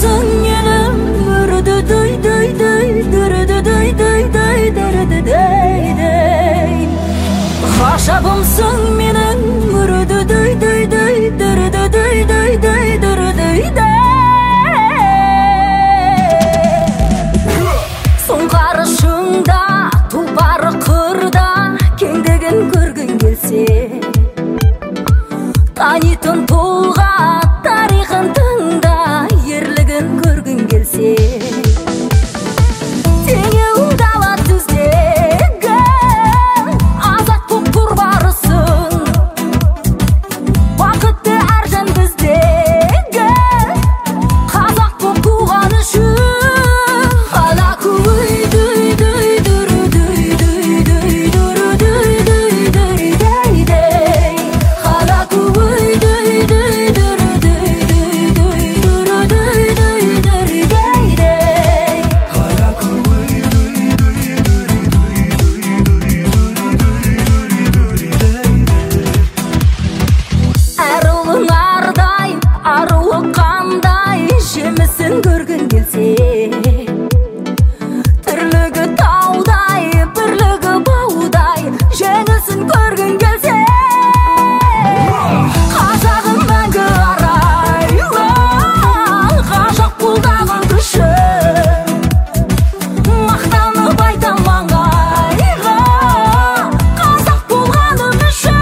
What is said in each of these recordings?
Қашабымсың менің Қашабымсың менің Сұңқары шыңда, тұлпары қырда, кеңдігін көргің келсе, танитын тұлға, тарихын тыңда, ерлігін көргің келсе, теңеуің дала түздегі, азат боп тұр барысың, бақытты әр жан біздегі, қазақ боп туған үшін. Көргің келсе, тірлігі таудай, бірлігі баудай, жеңілсін көргің келсе, қазағым мәңгі арайлы, ғажап қолдаған күшің, мақтанып айтам маңайға, қазақ болғаным үшін.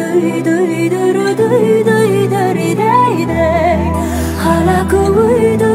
Hala